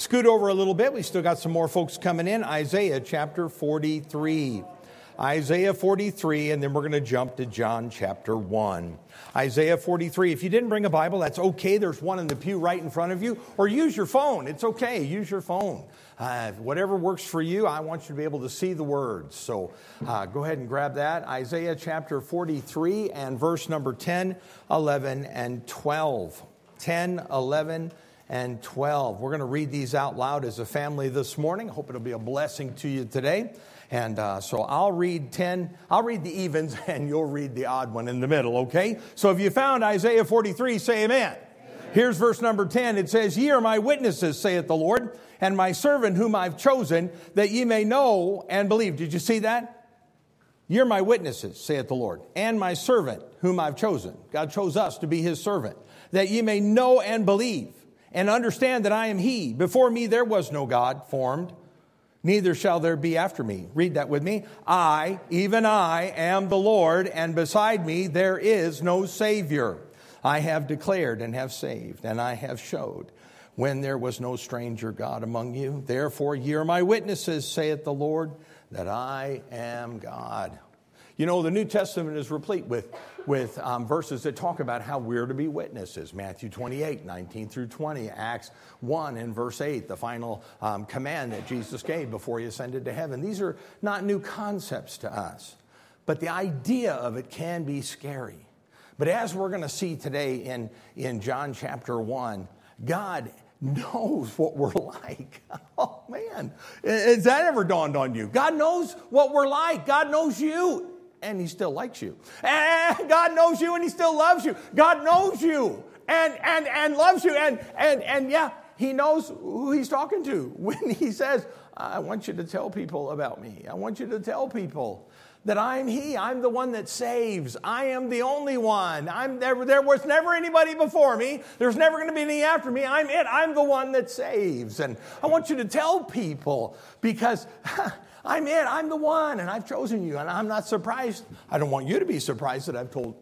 Scoot over a little bit. We still got some more folks coming in. Isaiah chapter 43. Isaiah 43, and then we're going to jump to John chapter 1. Isaiah 43. If you didn't bring a Bible, that's okay. There's one in the pew right in front of you. Or use your phone. It's okay. Use your phone. Whatever works for you, I want you to be able to see the words. So go ahead and grab that. Isaiah chapter 43 and verse number 10, 11, and 12. 10, 11, and 12. We're going to read these out loud as a family this morning. I hope it'll be a blessing to you today. And so I'll read the evens, and you'll read the odd one in the middle, okay? So if you found Isaiah 43, say amen. Here's verse number 10. It says, "Ye are my witnesses, saith the Lord, and my servant whom I've chosen, that ye may know and believe." Did you see that? You're my witnesses, saith the Lord, and my servant whom I've chosen. God chose us to be his servant. "That ye may know and believe, and understand that I am he. Before me there was no God formed, neither shall there be after me." Read that with me. "I, even I, am the Lord, and beside me there is no Savior. I have declared and have saved, and I have showed when there was no stranger God among you. Therefore ye are my witnesses, saith the Lord, that I am God." You know, the New Testament is replete with verses that talk about how we're to be witnesses. Matthew 28, 19 through 20. Acts 1 and verse 8, the final command that Jesus gave before he ascended to heaven. These are not new concepts to us, but the idea of it can be scary. But as we're going to see today in John chapter 1, God knows what we're like. Oh, man. Has that ever dawned on you? God knows what we're like. God knows you. And he still likes you. And God knows you and he still loves you. God knows you and loves you. And yeah, he knows who he's talking to when he says, "I want you to tell people about me. I want you to tell people that I'm he. I'm the one that saves. I am the only one. There was never anybody before me. There's never going to be any after me. I'm it. I'm the one that saves. And I want you to tell people because I'm it. I'm the one, and I've chosen you, and I'm not surprised. I don't want you to be surprised that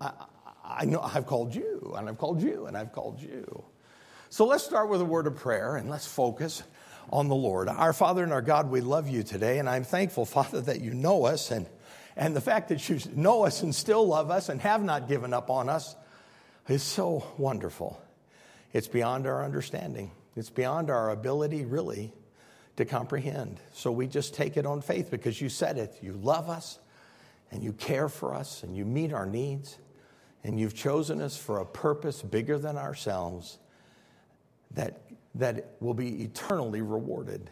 I know I've called you, and I've called you, and I've called you." So let's start with a word of prayer, and let's focus on the Lord. Our Father and our God, we love you today, and I'm thankful, Father, that you know us, and the fact that you know us and still love us and have not given up on us is so wonderful. It's beyond our understanding. It's beyond our ability, really, to comprehend. So we just take it on faith because you said it. You love us and you care for us and you meet our needs and you've chosen us for a purpose bigger than ourselves that will be eternally rewarded.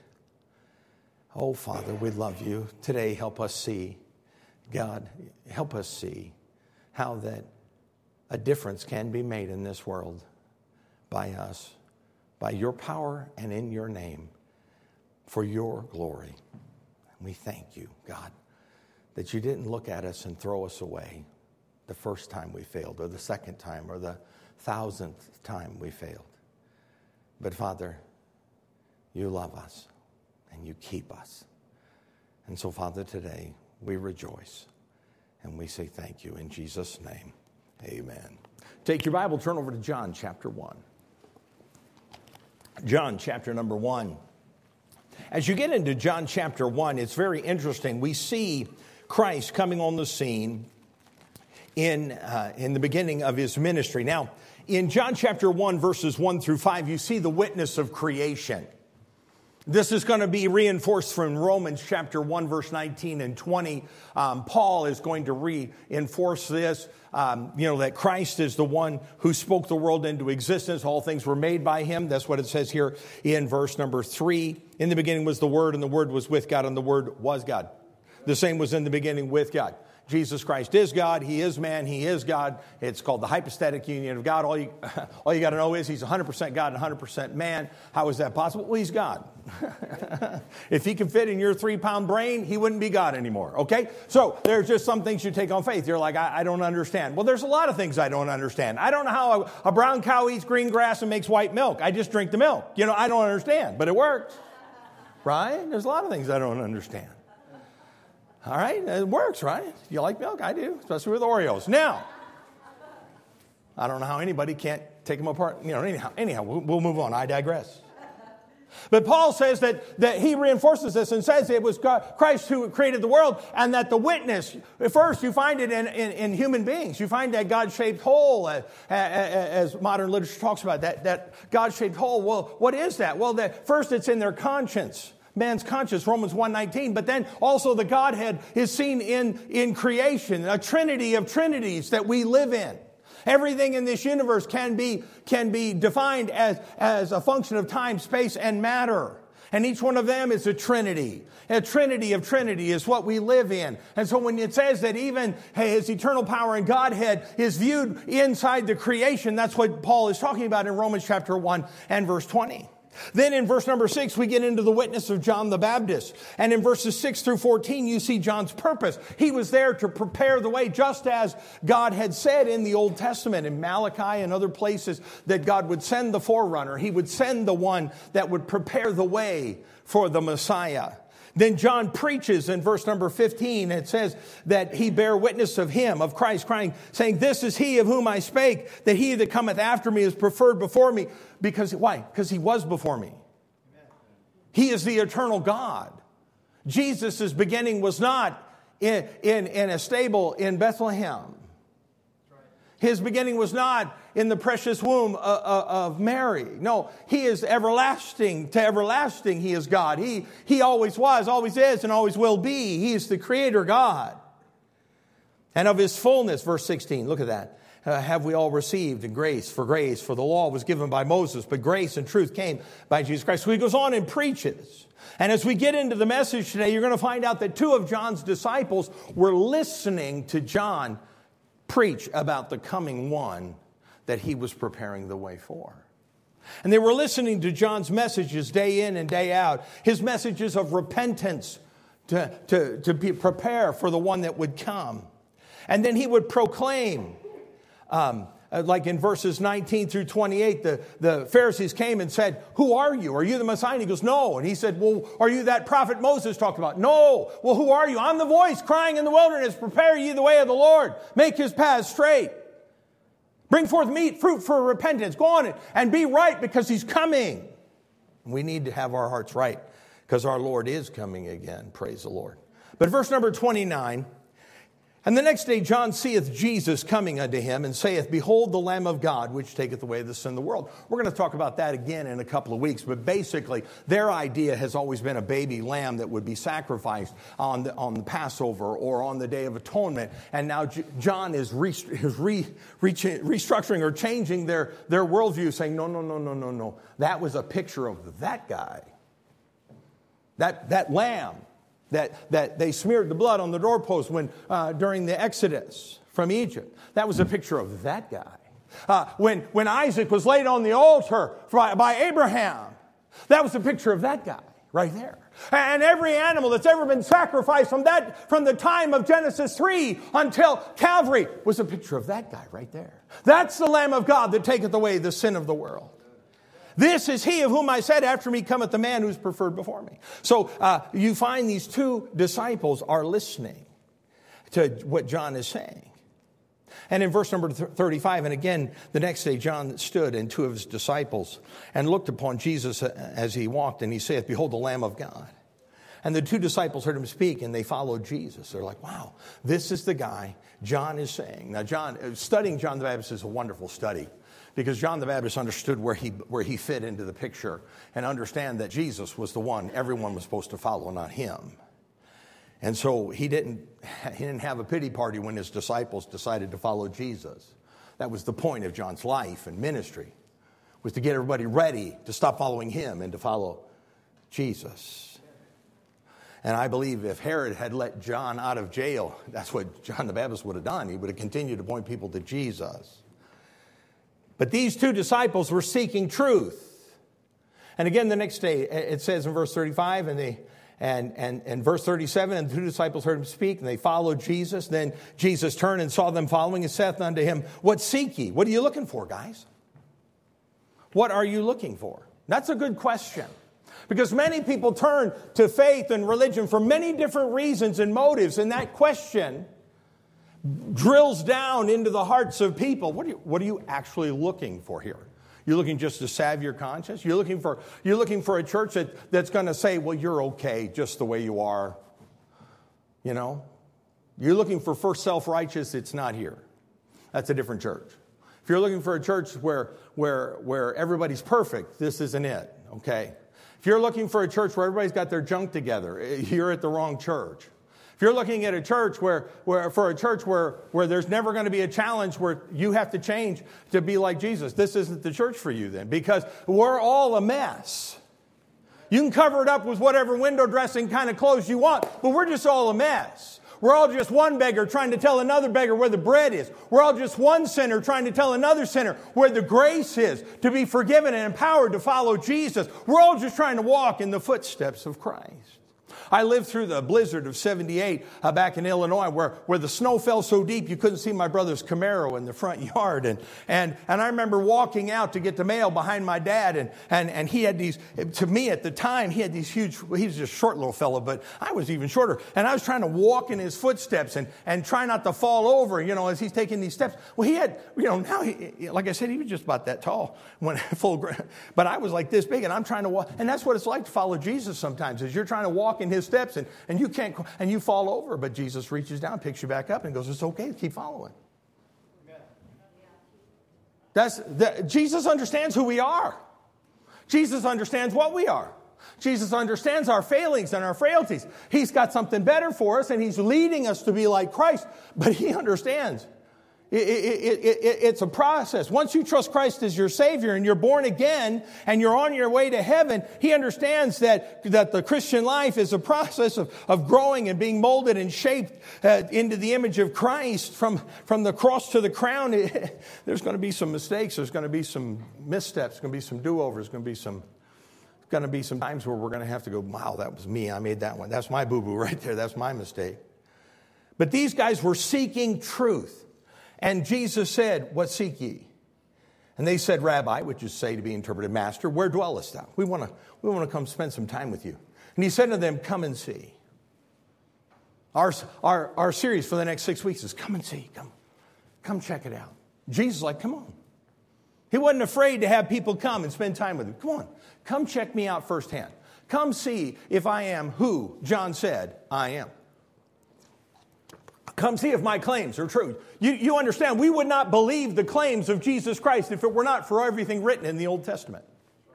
Oh, Father, we love you. Today, help us see, God, help us see how that a difference can be made in this world by us, by your power and in your name. For your glory. We thank you, God, that you didn't look at us and throw us away the first time we failed, or the second time, or the 1,000th time we failed. But Father, you love us and you keep us. And so, Father, today we rejoice and we say thank you in Jesus' name. Amen. Take your Bible, turn over to John chapter 1. John chapter number 1. As you get into John chapter 1, it's very interesting. We see Christ coming on the scene in the beginning of his ministry. Now, in John chapter 1, verses 1 through 5, you see the witness of creation. This is going to be reinforced from Romans chapter 1, verse 19 and 20. Paul is going to reinforce this, that Christ is the one who spoke the world into existence. All things were made by him. That's what it says here in verse number 3. In the beginning was the Word, and the Word was with God, and the Word was God. The same was in the beginning with God. Jesus Christ is God. He is man. He is God. It's called the hypostatic union of God. All you got to know is he's 100% God and 100% man. How is that possible? Well, he's God. If he can fit in your 3-pound brain, he wouldn't be God anymore. Okay? So there's just some things you take on faith. You're like, I don't understand. Well, there's a lot of things I don't understand. I don't know how a brown cow eats green grass and makes white milk. I just drink the milk. I don't understand, but it works. Right? There's a lot of things I don't understand. All right, it works, right? You like milk? I do, especially with Oreos. Now, I don't know how anybody can't take them apart. Anyhow, we'll move on. I digress. But Paul says that he reinforces this and says it was Christ who created the world, and that the witness, first you find it in human beings. You find that God-shaped hole, as modern literature talks about, that God-shaped hole. Well, what is that? Well, first it's in their conscience. Man's conscience, Romans 1:19, but then also the Godhead is seen in creation, a trinity of trinities that we live in. Everything in this universe can be defined as a function of time, space, and matter. And each one of them is a trinity. A trinity of trinity is what we live in. And so when it says that even his eternal power and Godhead is viewed inside the creation, that's what Paul is talking about in Romans chapter 1 and verse 20. Then in verse number 6, we get into the witness of John the Baptist. And in verses 6 through 14, you see John's purpose. He was there to prepare the way, just as God had said in the Old Testament, in Malachi and other places, that God would send the forerunner. He would send the one that would prepare the way for the Messiah. Then John preaches in verse number 15. It says that he bare witness of him, of Christ, crying, saying, "This is he of whom I spake, that he that cometh after me is preferred before me." Because, why? Because he was before me. He is the eternal God. Jesus' beginning was not in a stable in Bethlehem. His beginning was not in the precious womb of Mary. No, he is everlasting to everlasting. He is God. He always was, always is, and always will be. He is the creator God. And of his fullness, verse 16, look at that. Have we all received grace, for the law was given by Moses, but grace and truth came by Jesus Christ. So he goes on and preaches. And as we get into the message today, you're going to find out that two of John's disciples were listening to John preach about the coming one that he was preparing the way for. And they were listening to John's messages day in and day out, his messages of repentance to prepare for the one that would come. And then he would proclaim, like in verses 19 through 28, the Pharisees came and said, "Who are you? Are you the Messiah?" And he goes, "No." And he said, "Well, are you that prophet Moses talked about?" "No." "Well, who are you?" "I'm the voice crying in the wilderness, prepare ye the way of the Lord. Make his paths straight. Bring forth meat, fruit for repentance. Go on and be right because he's coming." We need to have our hearts right because our Lord is coming again. Praise the Lord. But verse number 29, "And the next day John seeth Jesus coming unto him, and saith, Behold the Lamb of God, which taketh away the sin of the world." We're going to talk about that again in a couple of weeks, but basically their idea has always been a baby lamb that would be sacrificed on the Passover or on the Day of Atonement. And now John is restructuring or changing their worldview, saying, no. That was a picture of that guy, that lamb. That they smeared the blood on the doorpost during the Exodus from Egypt. That was a picture of that guy. When Isaac was laid on the altar by Abraham, that was a picture of that guy right there. And every animal that's ever been sacrificed from the time of Genesis 3 until Calvary was a picture of that guy right there. That's the Lamb of God that taketh away the sin of the world. This is he of whom I said, after me cometh the man who's preferred before me. So you find these two disciples are listening to what John is saying. And in verse number 35, and again, the next day John stood and two of his disciples and looked upon Jesus as he walked, and he saith, Behold the Lamb of God. And the two disciples heard him speak, and they followed Jesus. They're like, wow, this is the guy John is saying. Now, studying John the Baptist is a wonderful study, because John the Baptist understood where he fit into the picture and understand that Jesus was the one everyone was supposed to follow, not him. And so he didn't have a pity party when his disciples decided to follow Jesus. That was the point of John's life and ministry, was to get everybody ready to stop following him and to follow Jesus. And I believe if Herod had let John out of jail, that's what John the Baptist would have done. He would have continued to point people to Jesus. But these two disciples were seeking truth. And again, the next day, it says in verse 35, and verse 37, and the two disciples heard him speak, and they followed Jesus. Then Jesus turned and saw them following, and saith unto him, What seek ye? What are you looking for, guys? What are you looking for? That's a good question. Because many people turn to faith and religion for many different reasons and motives, and that question drills down into the hearts of people. What are you actually looking for here? You're looking just to salve your conscience? You're looking for a church that's going to say, well, you're okay just the way you are. You know? You're looking for first self-righteous, it's not here. That's a different church. If you're looking for a church where everybody's perfect, this isn't it, okay? If you're looking for a church where everybody's got their junk together, you're at the wrong church. If you're looking at a church where there's never going to be a challenge where you have to change to be like Jesus, this isn't the church for you then, because we're all a mess. You can cover it up with whatever window dressing kind of clothes you want, but we're just all a mess. We're all just one beggar trying to tell another beggar where the bread is. We're all just one sinner trying to tell another sinner where the grace is to be forgiven and empowered to follow Jesus. We're all just trying to walk in the footsteps of Christ. I lived through the blizzard of 78 back in Illinois where the snow fell so deep you couldn't see my brother's Camaro in the front yard. And I remember walking out to get the mail behind my dad. And he had these, to me at the time, he had these huge, he was just a short little fellow, but I was even shorter. And I was trying to walk in his footsteps and try not to fall over, you know, as he's taking these steps. Well, he had, you know, now, like I said, he was just about that tall when but I was like this big and I'm trying to walk. And that's what it's like to follow Jesus sometimes, is you're trying to walk in his steps and you can't, and you fall over, but Jesus reaches down, picks you back up and goes, it's okay, keep following. Jesus understands who we are. Jesus understands what we are. Jesus understands our failings and our frailties. He's got something better for us and he's leading us to be like Christ, but he understands. It's a process. Once you trust Christ as your Savior and you're born again and you're on your way to heaven, he understands that the Christian life is a process of growing and being molded and shaped into the image of Christ from the cross to the crown. There's going to be some mistakes. There's going to be some missteps. There's going to be some do-overs. There's going to be some times where we're going to have to go, wow, that was me. I made that one. That's my boo-boo right there. That's my mistake. But these guys were seeking truth. And Jesus said, what seek ye? And they said, Rabbi, which is say to be interpreted, Master, where dwellest thou? We want to come spend some time with you. And he said to them, come and see. Our series for the next 6 weeks is come and see. Come check it out. Jesus is like, come on. He wasn't afraid to have people come and spend time with him. Come on. Come check me out firsthand. Come see if I am who John said I am. Come see if my claims are true. You understand, we would not believe the claims of Jesus Christ if it were not for everything written in the Old Testament.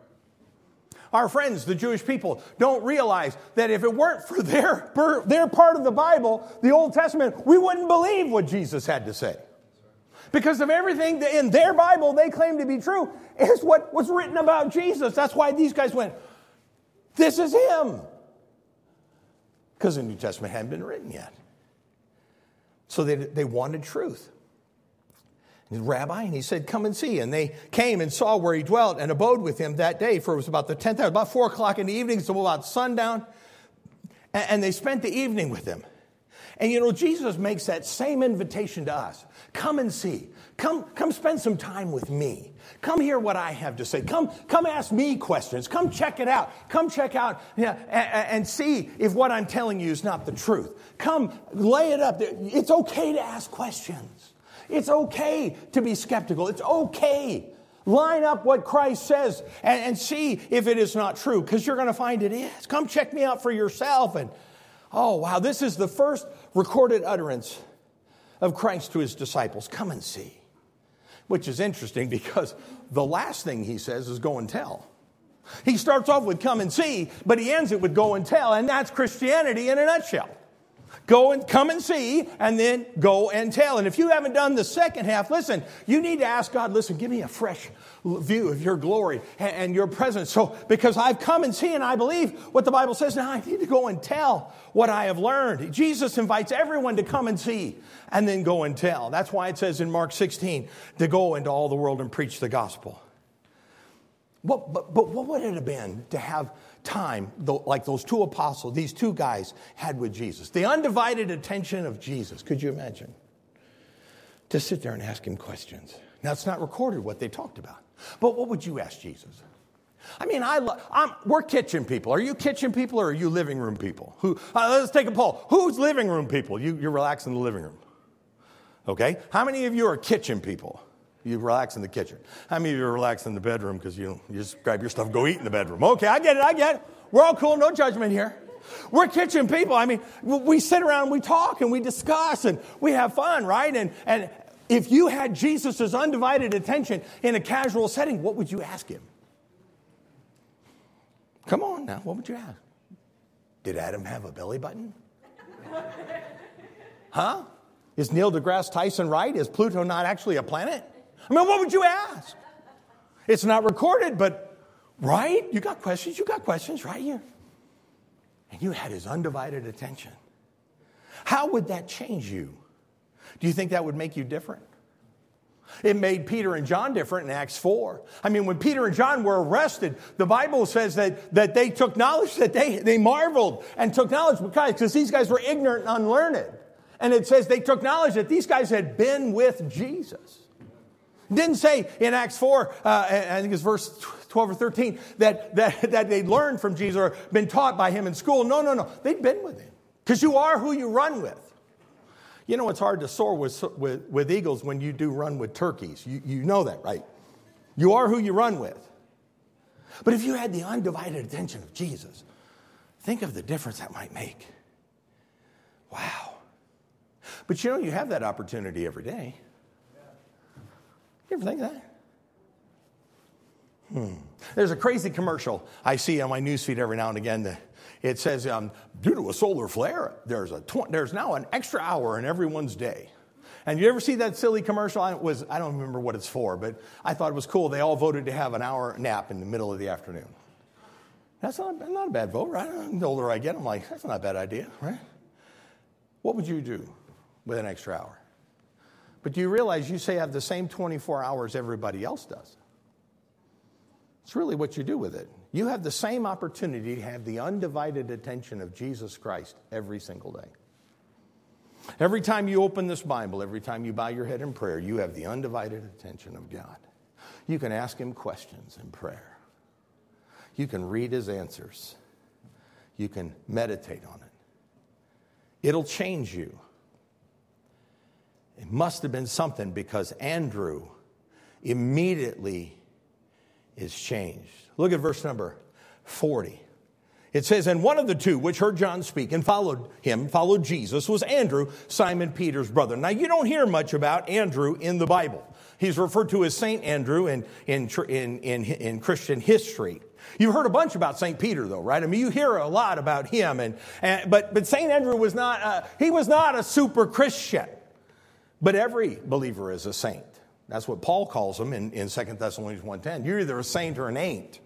Our friends, the Jewish people, don't realize that if it weren't for their part of the Bible, the Old Testament, we wouldn't believe what Jesus had to say. Because of everything in their Bible they claim to be true is what was written about Jesus. That's why these guys went, this is him. Because the New Testament hadn't been written yet. So they wanted truth. And Rabbi, and he said, come and see. And they came and saw where he dwelt and abode with him that day, for it was about the 10th hour, about 4 o'clock in the evening, so about sundown. And they spent the evening with him. And you know, Jesus makes that same invitation to us. Come and see. Come spend some time with me. Come hear what I have to say. Come ask me questions. Come check it out. Come check out and see if what I'm telling you is not the truth. Come lay it up. It's okay to ask questions. It's okay to be skeptical. It's okay. Line up what Christ says and see if it is not true, because you're going to find it is. Come check me out for yourself. And oh, wow, this is the first recorded utterance of Christ to his disciples. Come and see. Which is interesting because the last thing he says is go and tell. He starts off with come and see, but he ends it with go and tell. And that's Christianity in a nutshell. Go and come and see, and then go and tell. And if you haven't done the second half, listen, you need to ask God, listen, give me a fresh view of your glory and your presence. So, because I've come and seen, and I believe what the Bible says, now I need to go and tell what I have learned. Jesus invites everyone to come and see and then go and tell. That's why it says in Mark 16 to go into all the world and preach the gospel. But what would it have been to have time like those two apostles, these two guys had with Jesus? The undivided attention of Jesus. Could you imagine? To sit there and ask him questions. Now, it's not recorded what they talked about. But what would you ask Jesus? I mean, we're kitchen people. Are you kitchen people or are you living room people? Let's take a poll. Who's living room people? You're relaxed in the living room. Okay? How many of you are kitchen people? You relax in the kitchen. How many of you relax in the bedroom because you just grab your stuff and go eat in the bedroom? Okay, I get it. We're all cool, no judgment here. We're kitchen people. I mean, we sit around and we talk and we discuss and we have fun, right? And if you had Jesus' undivided attention in a casual setting, what would you ask him? Come on now, what would you ask? Did Adam have a belly button? Huh? Is Neil deGrasse Tyson right? Is Pluto not actually a planet? I mean, what would you ask? It's not recorded, but, right? You got questions right here. And you had his undivided attention. How would that change you? Do you think that would make you different? It made Peter and John different in Acts 4. I mean, when Peter and John were arrested, the Bible says that they took knowledge, that they marveled and took knowledge because these guys were ignorant and unlearned. And it says they took knowledge that these guys had been with Jesus. It didn't say in Acts 4, I think it's verse 12 or 13, that they'd learned from Jesus or been taught by him in school. No. They'd been with him. Because you are who you run with. You know, it's hard to soar with eagles when you do run with turkeys. You know that, right? You are who you run with. But if you had the undivided attention of Jesus, think of the difference that might make. Wow. But you know, you have that opportunity every day. You ever think of that? There's a crazy commercial I see on my newsfeed every now and again. It says, due to a solar flare, there's now an extra hour in everyone's day. And you ever see that silly commercial? I don't remember what it's for, but I thought it was cool. They all voted to have an hour nap in the middle of the afternoon. That's not a bad vote, right? The older I get, I'm like, that's not a bad idea, right? What would you do with an extra hour? But do you realize you say have the same 24 hours everybody else does? It's really what you do with it. You have the same opportunity to have the undivided attention of Jesus Christ every single day. Every time you open this Bible, every time you bow your head in prayer, you have the undivided attention of God. You can ask him questions in prayer. You can read his answers. You can meditate on it. It'll change you. It must have been something because Andrew immediately is changed. Look at verse number 40. It says, and one of the two which heard John speak and followed Jesus, was Andrew, Simon Peter's brother. Now, you don't hear much about Andrew in the Bible. He's referred to as Saint Andrew in Christian history. You've heard a bunch about St. Peter, though, right? I mean, you hear a lot about him. But St. Andrew was not a super Christian. But every believer is a saint. That's what Paul calls them in 2 Thessalonians 1:10. You're either a saint or an ain't.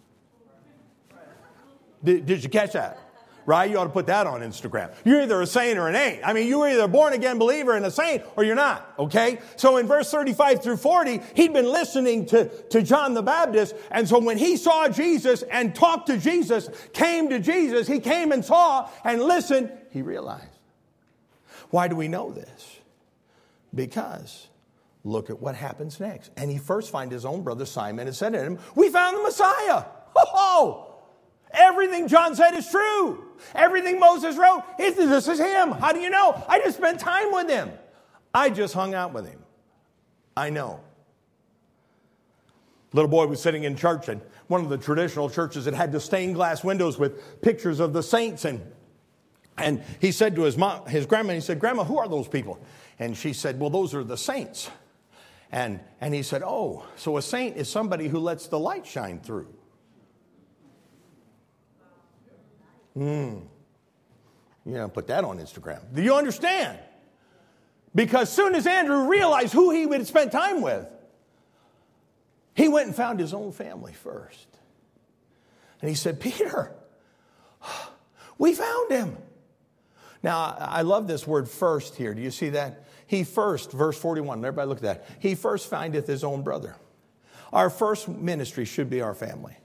Did you catch that? Right? You ought to put that on Instagram. You're either a saint or an ain't. I mean, you're either a born-again believer and a saint or you're not. Okay? So in verse 35 through 40, he'd been listening to John the Baptist. And so when he saw Jesus and talked to Jesus, came to Jesus, he came and saw and listened, he realized. Why do we know this? Because look at what happens next. And he first finds his own brother Simon and said to him, we found the Messiah. Oh, everything John said is true. Everything Moses wrote, this is him. How do you know? I just spent time with him. I just hung out with him. I know. Little boy was sitting in church, and one of the traditional churches that had the stained glass windows with pictures of the saints. And he said to his grandma, he said, Grandma, who are those people? And she said, well, those are the saints. And he said, oh, so a saint is somebody who lets the light shine through. Yeah, put that on Instagram. Do you understand? Because soon as Andrew realized who he would spend time with, he went and found his own family first. And he said, Peter, we found him. Now, I love this word first here. Do you see that? He first, verse 41, everybody look at that. He first findeth his own brother. Our first ministry should be our family.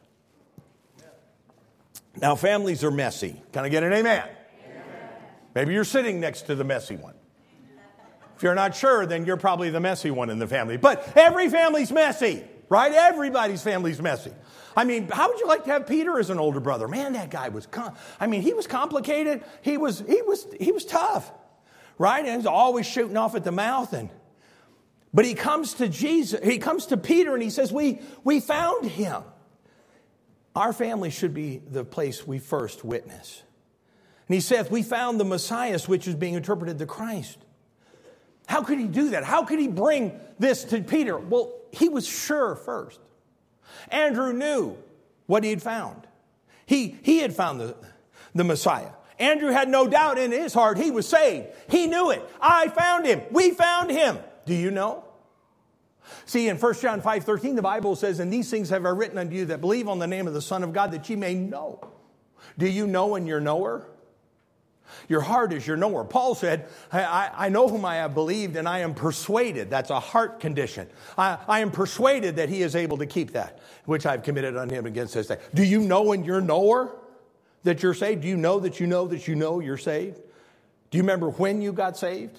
Now, families are messy. Can I get an amen? Maybe you're sitting next to the messy one. If you're not sure, then you're probably the messy one in the family. But every family's messy, right? Everybody's family's messy. I mean, how would you like to have Peter as an older brother? Man, that guy was, he was complicated. He was tough, right? And he was always shooting off at the mouth. But he comes to Jesus, he comes to Peter and he says, we found him. Our family should be the place we first witness. And he saith, we found the Messiah, which is being interpreted the Christ. How could he do that? How could he bring this to Peter? Well, he was sure first. Andrew knew what he had found. He had found the Messiah. Andrew had no doubt in his heart he was saved. He knew it. I found him. We found him. Do you know? See, in 1 John 5:13, the Bible says, and these things have I written unto you that believe on the name of the Son of God, that ye may know. Do you know and you're knower? Your heart is your knower. Paul said, I know whom I have believed and I am persuaded. That's a heart condition. I am persuaded that he is able to keep that, which I've committed on him against this day. Do you know and you're knower that you're saved? Do you know that you know that you know you're saved? Do you remember when you got saved?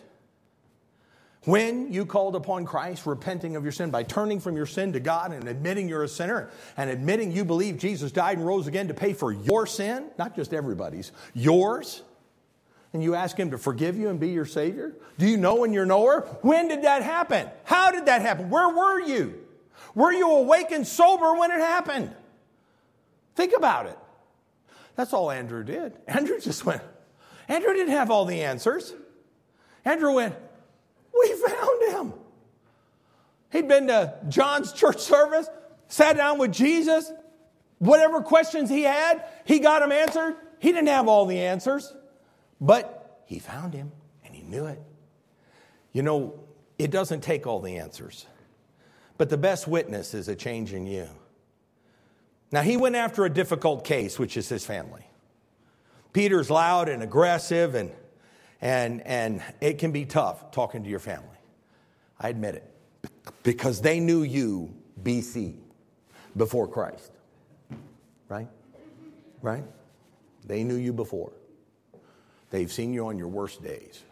When you called upon Christ, repenting of your sin, by turning from your sin to God and admitting you're a sinner and admitting you believe Jesus died and rose again to pay for your sin, not just everybody's, yours, and you ask him to forgive you and be your Savior? Do you know and you're knower? When did that happen? How did that happen? Where were you? Were you awake and sober when it happened? Think about it. That's all Andrew did. Andrew just went. Andrew didn't have all the answers. Andrew went, we found him. He'd been to John's church service, sat down with Jesus. Whatever questions he had, he got them answered. He didn't have all the answers, but he found him and he knew it. You know, it doesn't take all the answers, but the best witness is a change in you. Now, he went after a difficult case, which is his family. Peter's loud and aggressive, and it can be tough talking to your family. I admit it. Because they knew you BC, before Christ. Right? Right? They knew you before. They've seen you on your worst days.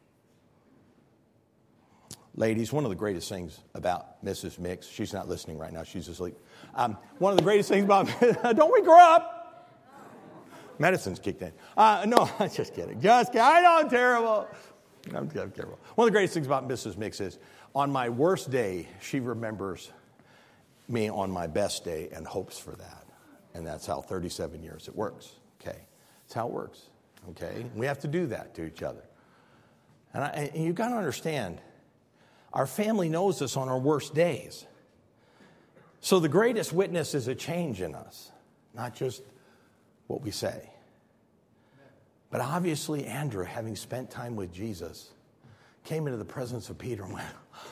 Ladies, one of the greatest things about Mrs. Mix, she's not listening right now, she's asleep. One of the greatest things about, don't we grow up? Medicine's kicked in. No, I'm just kidding. I know I'm terrible. I'm terrible. One of the greatest things about Mrs. Mix is, on my worst day, she remembers me on my best day and hopes for that. And that's how 37 years it works. Okay? That's how it works. Okay? We have to do that to each other. And you've got to understand, our family knows us on our worst days. So the greatest witness is a change in us, not just what we say. But obviously, Andrew, having spent time with Jesus, came into the presence of Peter and went,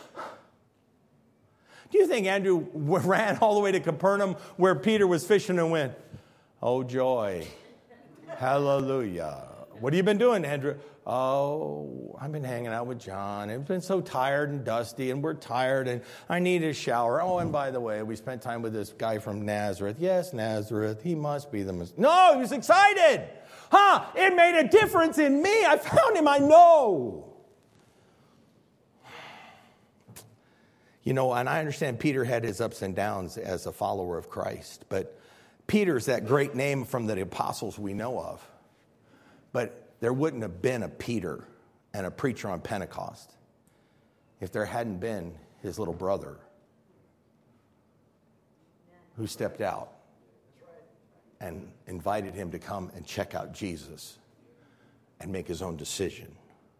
do you think Andrew ran all the way to Capernaum where Peter was fishing and went, oh, joy, hallelujah. What have you been doing, Andrew? Oh, I've been hanging out with John. It's been so tired and dusty, and we're tired, and I need a shower. Oh, and by the way, we spent time with this guy from Nazareth. Yes, Nazareth. He must be the Messiah. No, he was excited. It made a difference in me. I found him. I know. You know, and I understand Peter had his ups and downs as a follower of Christ, but Peter's that great name from the apostles we know of. But there wouldn't have been a Peter and a preacher on Pentecost if there hadn't been his little brother who stepped out and invited him to come and check out Jesus and make his own decision.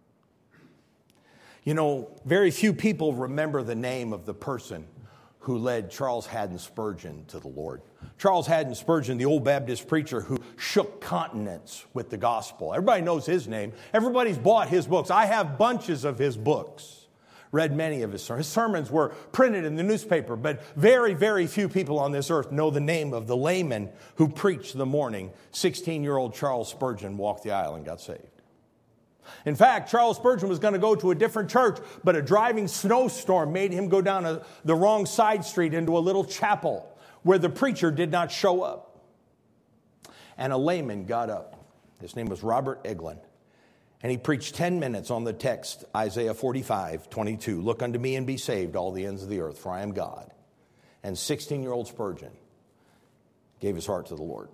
You know, very few people remember the name of the person who led Charles Haddon Spurgeon to the Lord. Charles Haddon Spurgeon, the old Baptist preacher who shook continents with the gospel. Everybody knows his name. Everybody's bought his books. I have bunches of his books. Read many of his sermons. His sermons were printed in the newspaper, but very, very few people on this earth know the name of the layman who preached the morning 16-year-old Charles Spurgeon walked the aisle and got saved. In fact, Charles Spurgeon was going to go to a different church, but a driving snowstorm made him go down the wrong side street into a little chapel where the preacher did not show up. And a layman got up. His name was Robert Eglin. And he preached 10 minutes on the text, Isaiah 45:22. Look unto me and be saved, all the ends of the earth, for I am God. And 16-year-old Spurgeon gave his heart to the Lord.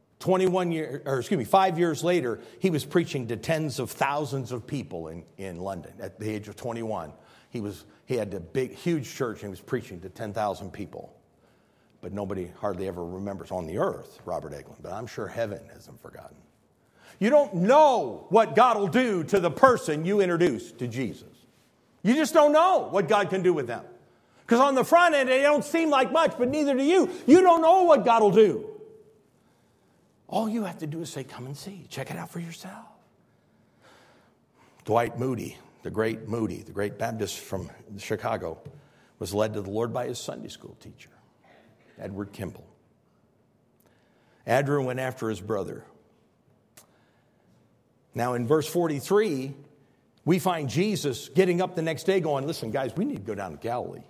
5 years later, he was preaching to tens of thousands of people in London at the age of 21. He had a big, huge church, and he was preaching to 10,000 people. But nobody hardly ever remembers on the earth Robert Eglin. But I'm sure heaven hasn't forgotten. You don't know what God will do to the person you introduce to Jesus. You just don't know what God can do with them. Because on the front end, they don't seem like much, but neither do you. You don't know what God will do. All you have to do is say, come and see. Check it out for yourself. Dwight Moody, the great Baptist from Chicago, was led to the Lord by his Sunday school teacher, Edward Kimball. Andrew went after his brother. Now in verse 43, we find Jesus getting up the next day going, listen, guys, we need to go down to Galilee.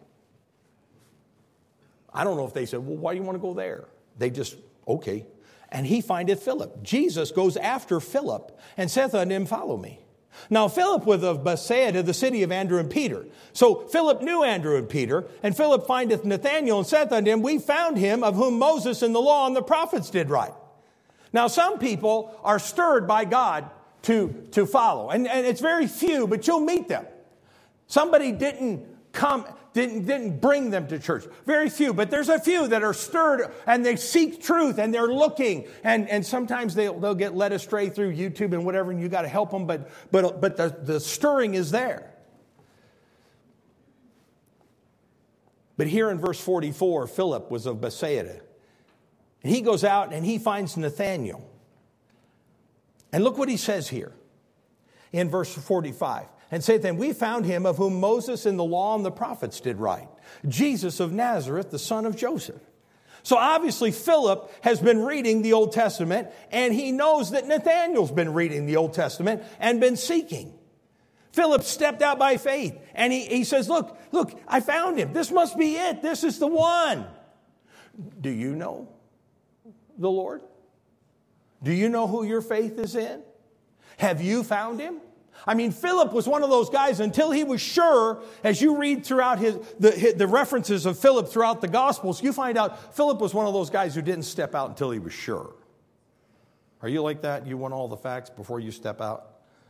I don't know if they said, well, why do you want to go there? They just, okay. And he findeth Philip. Jesus goes after Philip and saith unto him, follow me. Now Philip was of Bethsaida, the city of Andrew and Peter. So Philip knew Andrew and Peter, and Philip findeth Nathanael and saith unto him, we found him of whom Moses and the law and the prophets did write. Now some people are stirred by God to follow. And it's very few, but you'll meet them. Somebody didn't bring them to church. Very few, but there's a few that are stirred and they seek truth and they're looking. And sometimes they'll get led astray through YouTube and whatever, and you got to help them, but the stirring is there. But here in verse 44, Philip was of Bethsaida. And he goes out and he finds Nathanael. And look what he says here in verse 45. And saith then, we found him of whom Moses in the law and the prophets did write, Jesus of Nazareth, the son of Joseph. So obviously Philip has been reading the Old Testament, and he knows that Nathanael's been reading the Old Testament and been seeking. Philip stepped out by faith, and he says, look, I found him. This must be it. This is the one. Do you know the Lord? Do you know who your faith is in? Have you found him? I mean, Philip was one of those guys until he was sure, as you read throughout the references of Philip throughout the Gospels, you find out Philip was one of those guys who didn't step out until he was sure. Are you like that? You want all the facts before you step out?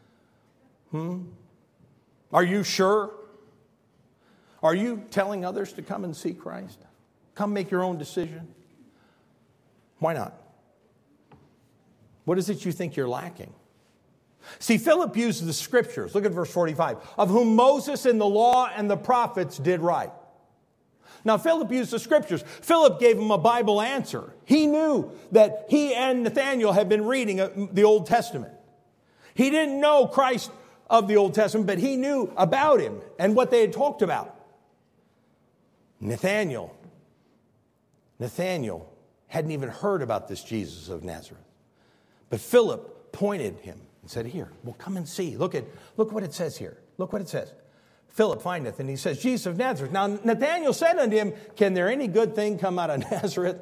Are you sure? Are you telling others to come and see Christ? Come make your own decision? Why not? What is it you think you're lacking? See, Philip used the scriptures. Look at verse 45. Of whom Moses in the law and the prophets did write. Now, Philip used the scriptures. Philip gave him a Bible answer. He knew that he and Nathanael had been reading the Old Testament. He didn't know Christ of the Old Testament, but he knew about him and what they had talked about. Nathanael hadn't even heard about this Jesus of Nazareth. But Philip pointed him and said, here, well, come and see. Look what it says here. Look what it says. Philip findeth, and he says, Jesus of Nazareth. Now Nathanael said unto him, can there any good thing come out of Nazareth?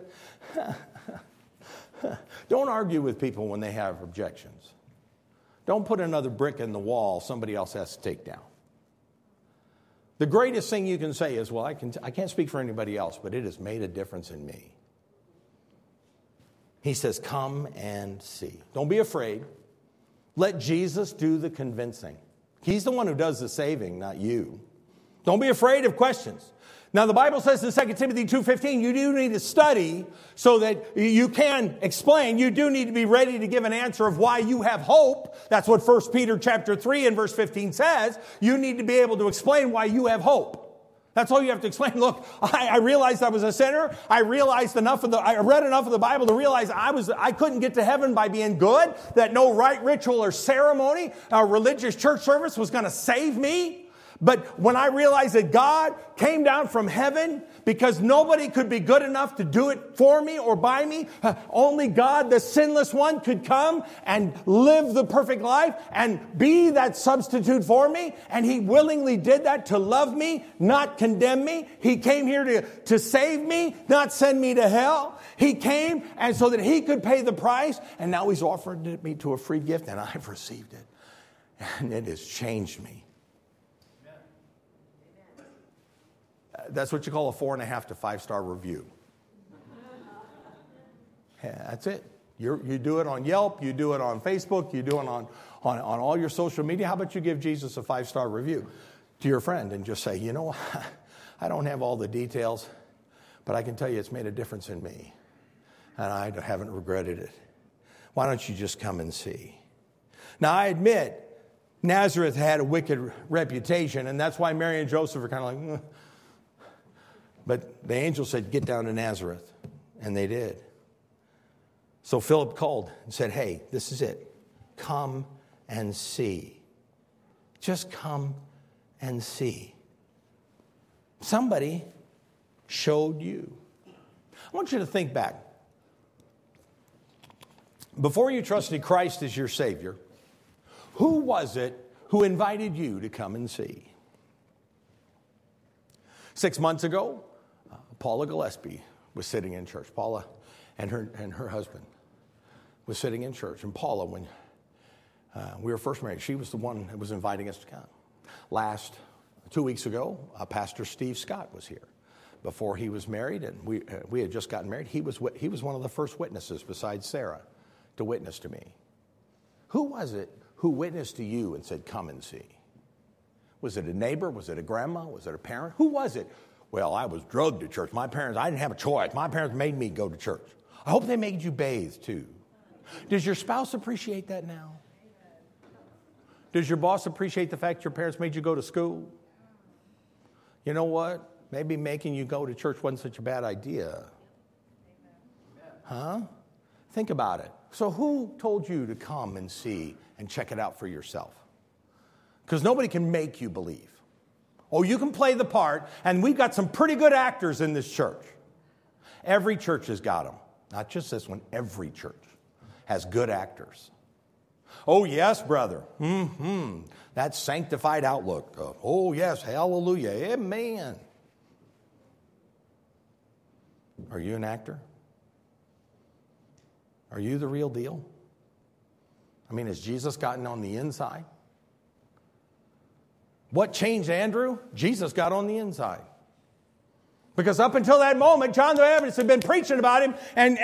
Don't argue with people when they have objections. Don't put another brick in the wall somebody else has to take down. The greatest thing you can say is, well, I can't speak for anybody else, but it has made a difference in me. He says, come and see. Don't be afraid. Let Jesus do the convincing. He's the one who does the saving, not you. Don't be afraid of questions. Now, the Bible says in 2 Timothy 2:15, you do need to study so that you can explain. You do need to be ready to give an answer of why you have hope. That's what 1 Peter chapter 3 and verse 15 says. You need to be able to explain why you have hope. That's all you have to explain. Look, I realized I was a sinner. I read enough of the Bible to realize I couldn't get to heaven by being good, that no rite, ritual, or ceremony or religious church service was going to save me. But when I realized that God came down from heaven because nobody could be good enough to do it for me or by me, only God, the sinless one, could come and live the perfect life and be that substitute for me. And he willingly did that to love me, not condemn me. He came here to save me, not send me to hell. He came and so that he could pay the price. And now he's offered it me to a free gift, and I've received it. And it has changed me. That's what you call a 4.5 to 5-star review. Yeah, that's it. You do it on Yelp, you do it on Facebook, you do it on all your social media. How about you give Jesus a 5-star review? to your friend and just say, you know, I don't have all the details, but I can tell you it's made a difference in me. And I haven't regretted it. Why don't you just come and see? Now, I admit, Nazareth had a wicked reputation, and that's why Mary and Joseph are kind of like, But the angel said, get down to Nazareth. And they did. So Philip called and said, hey, this is it. Come and see. Just come and see. Somebody showed you. I want you to think back. Before you trusted Christ as your Savior, who was it who invited you to come and see? 6 months ago, Paula Gillespie was sitting in church. Paula and her husband was sitting in church. And Paula, when we were first married, she was the one that was inviting us to come. 2 weeks ago, Pastor Steve Scott was here. Before he was married, and we had just gotten married, he was one of the first witnesses besides Sarah to witness to me. Who was it who witnessed to you and said, come and see? Was it a neighbor? Was it a grandma? Was it a parent? Who was it? Well, I was drugged to church. I didn't have a choice. My parents made me go to church. I hope they made you bathe too. Does your spouse appreciate that now? Does your boss appreciate the fact your parents made you go to school? You know what? Maybe making you go to church wasn't such a bad idea. Huh? Think about it. So who told you to come and see and check it out for yourself? Because nobody can make you believe. Oh, you can play the part, and we've got some pretty good actors in this church. Every church has got them. Not just this one. Every church has good actors. Oh, yes, brother. That sanctified outlook. Oh, yes, hallelujah, amen. Are you an actor? Are you the real deal? I mean, has Jesus gotten on the inside? What changed Andrew? Jesus got on the inside. Because up until that moment, John the Baptist had been preaching about him,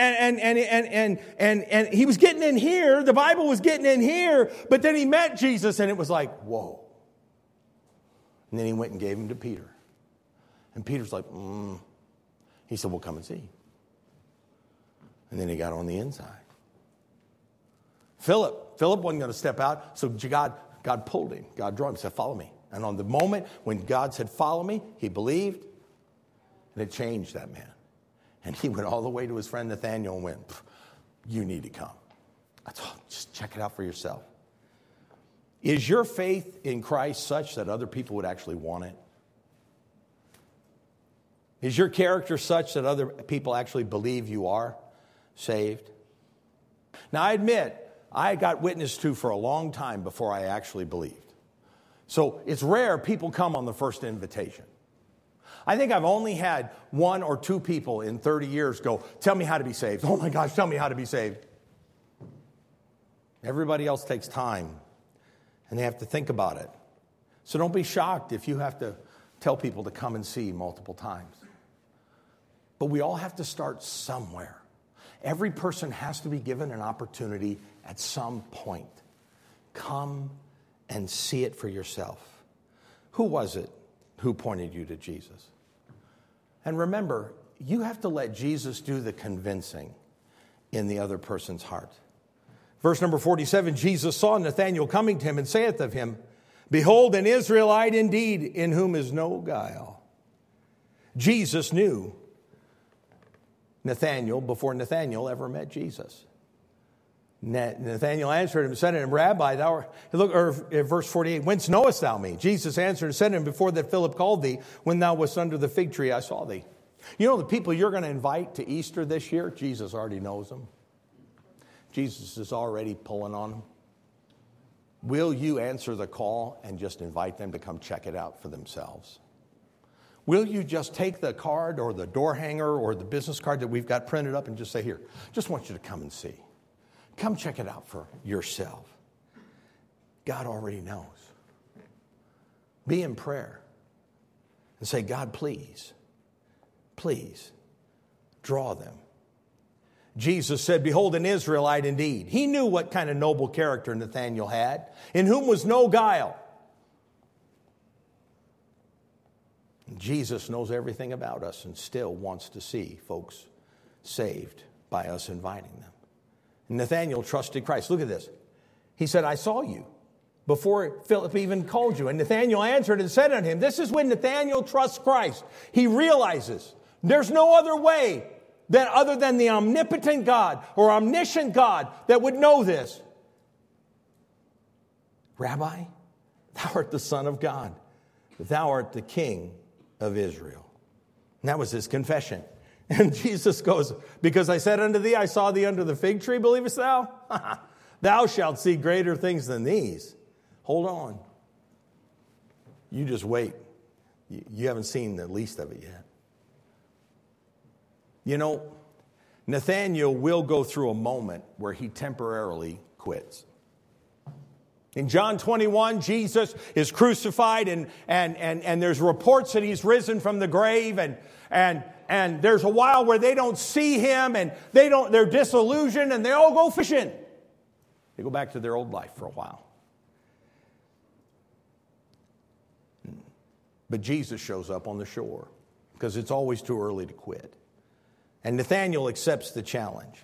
and he was getting in here. The Bible was getting in here, but then he met Jesus, and it was like, whoa. And then he went and gave him to Peter. And Peter's like, He said, well, come and see. And then he got on the inside. Philip wasn't going to step out, so God pulled him. God drew him, said, follow me. And on the moment when God said, follow me, he believed, and it changed that man. And he went all the way to his friend Nathaniel and went, you need to come. Just check it out for yourself. Is your faith in Christ such that other people would actually want it? Is your character such that other people actually believe you are saved? Now, I admit, I got witnessed to for a long time before I actually believed. So it's rare people come on the first invitation. I think I've only had 1 or 2 people in 30 years go, tell me how to be saved. Oh my gosh, tell me how to be saved. Everybody else takes time, and they have to think about it. So don't be shocked if you have to tell people to come and see multiple times. But we all have to start somewhere. Every person has to be given an opportunity at some point. Come and see it for yourself. Who was it who pointed you to Jesus? And remember, you have to let Jesus do the convincing in the other person's heart. Verse number 47, Jesus saw Nathanael coming to him and saith of him, behold, an Israelite indeed, in whom is no guile. Jesus knew Nathanael before Nathanael ever met Jesus. Nathanael answered him and said to him, Rabbi, verse 48, whence knowest thou me? Jesus answered and said to him, before that Philip called thee, when thou wast under the fig tree, I saw thee. You know the people you're going to invite to Easter this year, Jesus already knows them. Jesus is already pulling on them. Will you answer the call and just invite them to come check it out for themselves? Will you just take the card or the door hanger or the business card that we've got printed up and just say, here, just want you to come and see. Come check it out for yourself. God already knows. Be in prayer and say, God, please, draw them. Jesus said, behold, an Israelite indeed. He knew what kind of noble character Nathanael had, in whom was no guile. Jesus knows everything about us and still wants to see folks saved by us inviting them. And Nathanael trusted Christ. Look at this. He said, I saw you before Philip even called you. And Nathanael answered and said unto him, this is when Nathanael trusts Christ. He realizes there's no other way that other than the omnipotent God or omniscient God that would know this. Rabbi, thou art the Son of God. Thou art the King of Israel. And that was his confession. And Jesus goes, because I said unto thee, I saw thee under the fig tree, believest thou? Thou shalt see greater things than these. Hold on. You just wait. You haven't seen the least of it yet. You know, Nathanael will go through a moment where he temporarily quits. In John 21, Jesus is crucified and there's reports that he's risen from the grave and there's a while where they don't see him and they're disillusioned and they all go fishing. They go back to their old life for a while. But Jesus shows up on the shore because it's always too early to quit. And Nathanael accepts the challenge.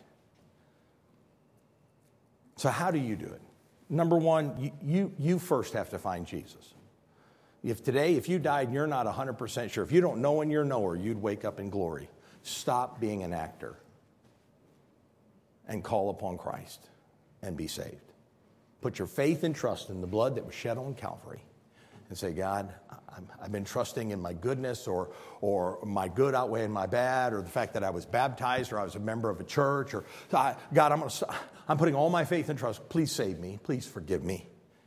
So how do you do it? Number one, you first have to find Jesus. If you died and you're not 100% sure, if you don't know and you're a knower, you'd wake up in glory. Stop being an actor and call upon Christ and be saved. Put your faith and trust in the blood that was shed on Calvary and say, God, I've been trusting in my goodness or my good outweighing my bad or the fact that I was baptized or I was a member of a church or God, I'm putting all my faith and trust. Please save me. Please forgive me.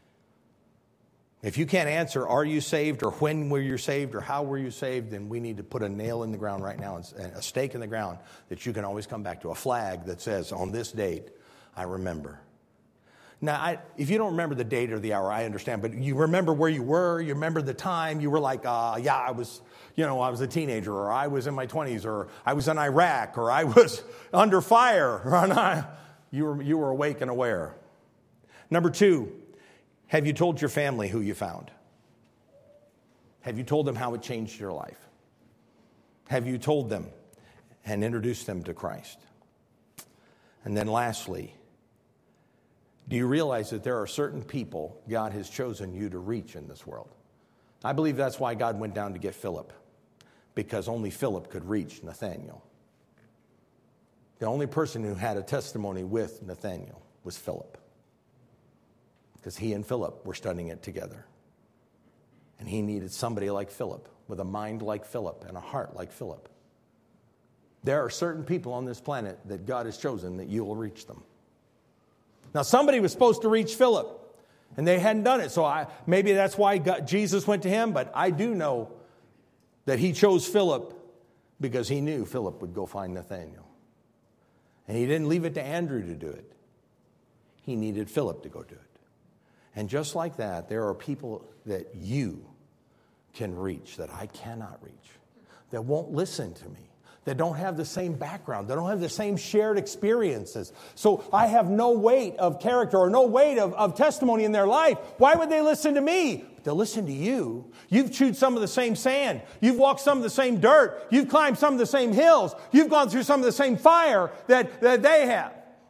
If you can't answer, are you saved or when were you saved or how were you saved, then we need to put a nail in the ground right now, and a stake in the ground that you can always come back to, a flag that says, on this date, I remember. Now, if you don't remember the date or the hour, I understand, but you remember where you were, you remember the time, you were like, I was a teenager, or I was in my 20s, or I was in Iraq, or I was under fire, or you were awake and aware. Number two, have you told your family who you found? Have you told them how it changed your life? Have you told them and introduced them to Christ? And then lastly, do you realize that there are certain people God has chosen you to reach in this world? I believe that's why God went down to get Philip, because only Philip could reach Nathanael. The only person who had a testimony with Nathanael was Philip, because he and Philip were studying it together. And he needed somebody like Philip, with a mind like Philip and a heart like Philip. There are certain people on this planet that God has chosen that you will reach them. Now, somebody was supposed to reach Philip, and they hadn't done it. So maybe that's why Jesus went to him, but I do know that he chose Philip because he knew Philip would go find Nathanael. And he didn't leave it to Andrew to do it. He needed Philip to go do it. And just like that, there are people that you can reach that I cannot reach, that won't listen to me, that don't have the same background, that don't have the same shared experiences. So I have no weight of character or no weight of testimony in their life. Why would they listen to me? They'll listen to you. You've chewed some of the same sand. You've walked some of the same dirt. You've climbed some of the same hills. You've gone through some of the same fire that they have.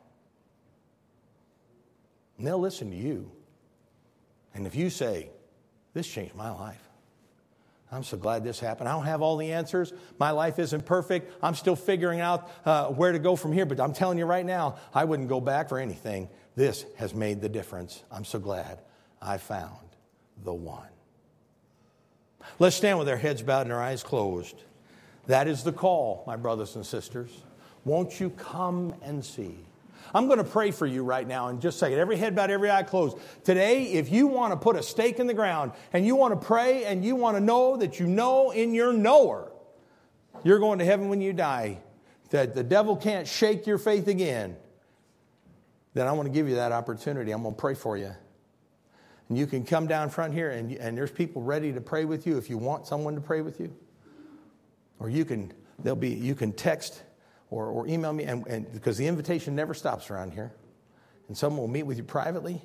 And they'll listen to you. And if you say, this changed my life. I'm so glad this happened. I don't have all the answers. My life isn't perfect. I'm still figuring out where to go from here. But I'm telling you right now, I wouldn't go back for anything. This has made the difference. I'm so glad I found the one. Let's stand with our heads bowed and our eyes closed. That is the call, my brothers and sisters. Won't you come and see? I'm going to pray for you right now in just a second. Every head bowed, every eye closed. Today, if you want to put a stake in the ground and you want to pray and you want to know that you know in your knower you're going to heaven when you die, that the devil can't shake your faith again, then I want to give you that opportunity. I'm going to pray for you. And you can come down front here and there's people ready to pray with you if you want someone to pray with you. Or you can text or email me, and because the invitation never stops around here. And someone will meet with you privately.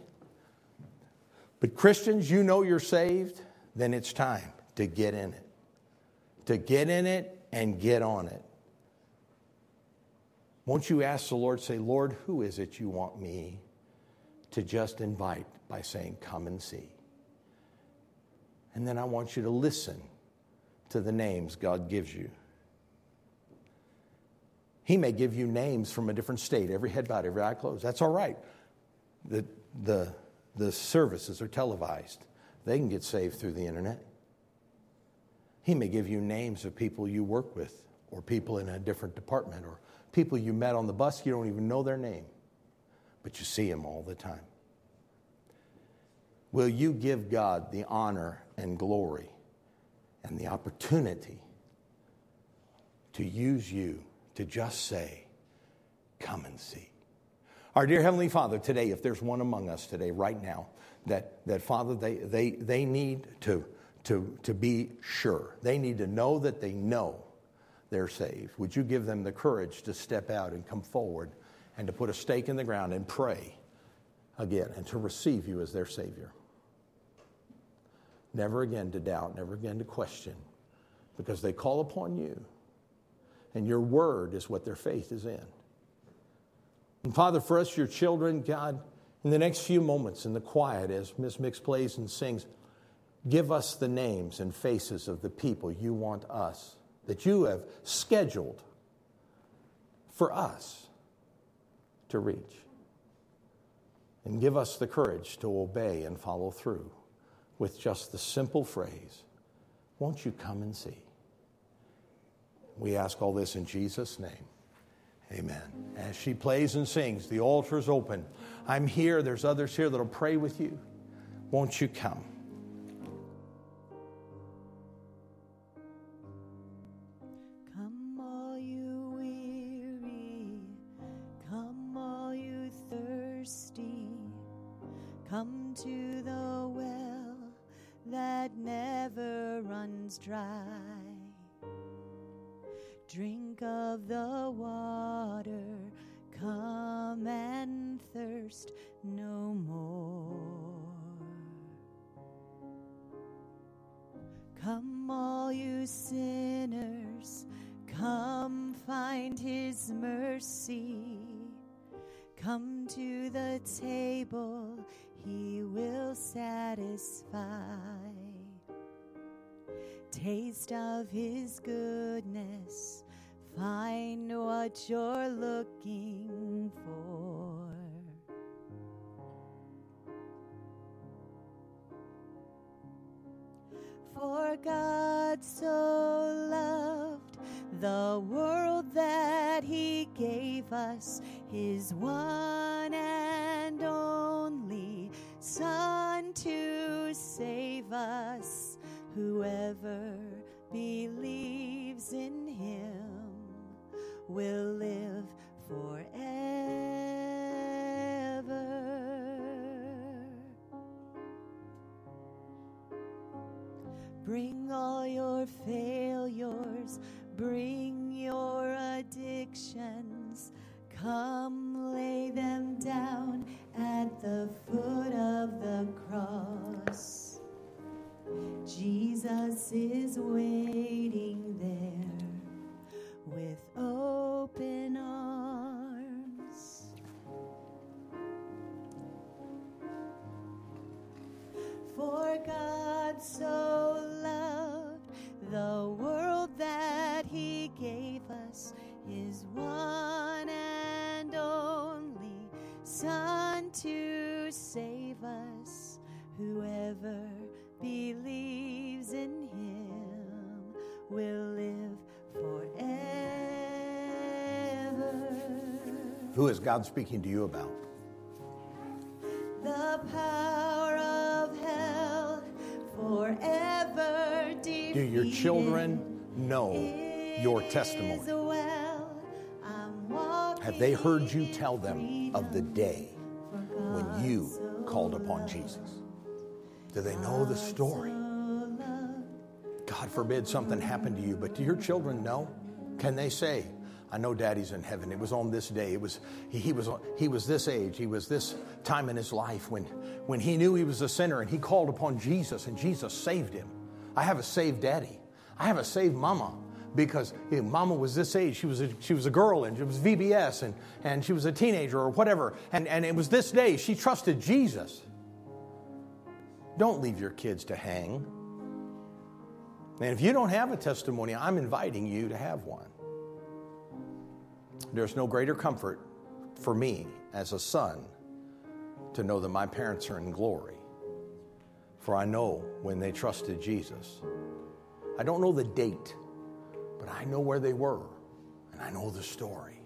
But Christians, you know you're saved, then it's time to get in it. to get in it and get on it. Won't you ask the Lord, say, Lord, who is it you want me to just invite by saying, come and see? And then I want you to listen to the names God gives you. He may give you names from a different state, every head bowed, every eye closed. That's all right. The services are televised. They can get saved through the internet. He may give you names of people you work with, or people in a different department, or people you met on the bus. You don't even know their name, but you see them all the time. Will you give God the honor and glory and the opportunity to use you to just say, come and see? Our dear Heavenly Father, today, if there's one among us today, right now, that Father, they need to be sure. They need to know that they know they're saved. Would you give them the courage to step out and come forward and to put a stake in the ground and pray again and to receive you as their Savior? Never again to doubt, never again to question, because they call upon you, and your word is what their faith is in. And Father, for us, your children, God, in the next few moments in the quiet as Ms. Mix plays and sings, give us the names and faces of the people you want us, that you have scheduled for us to reach. And give us the courage to obey and follow through with just the simple phrase, won't you come and see? We ask all this in Jesus' name. Amen. As she plays and sings, the altar is open. I'm here. There's others here that will pray with you. Won't you come? Come all you weary, come all you thirsty, come to the well that never runs dry. Drink of the water, come and thirst no more. Come all you sinners, come find his mercy. Come to the table, he will satisfy. Taste of his goodness, find what you're looking for. For God so loved the world that he gave us his one and only Son to save us. Whoever believes in him will live forever. Bring all your failures, bring your addictions, come lay them down at the foot of the cross. Jesus is waiting there with open arms. For God so loved the world that he gave us his one and only Son to save us. Whoever believes in him will live forever. Who is God speaking to you about? The power of hell forever defeated. Do your children know your testimony? Have they heard you tell them of the day when you called upon Jesus? Do they know the story? God forbid something happened to you, but do your children know? Can they say, I know Daddy's in heaven. It was on this day. He was this age. He was this time in his life when he knew he was a sinner and he called upon Jesus and Jesus saved him. I have a saved daddy. I have a saved mama because mama was this age. She was a girl, and it was VBS, and she was a teenager or whatever. And it was this day. She trusted Jesus. Don't leave your kids to hang. And if you don't have a testimony, I'm inviting you to have one. There's no greater comfort for me as a son to know that my parents are in glory. For I know when they trusted Jesus. I don't know the date, but I know where they were, and I know the story.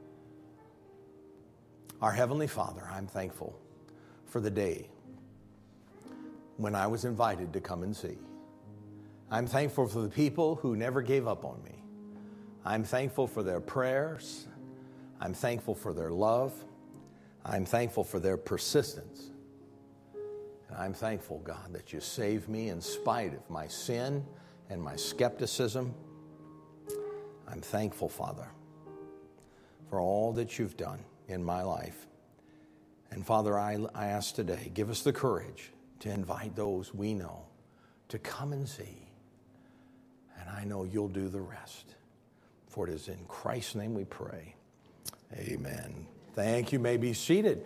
Our Heavenly Father, I'm thankful for the day when I was invited to come and see. I'm thankful for the people who never gave up on me. I'm thankful for their prayers. I'm thankful for their love. I'm thankful for their persistence. And I'm thankful, God, that you saved me in spite of my sin and my skepticism. I'm thankful, Father, for all that you've done in my life. And Father, I ask today, give us the courage to invite those we know to come and see. And I know you'll do the rest. For it is in Christ's name we pray. Amen. Thank you. You may be seated.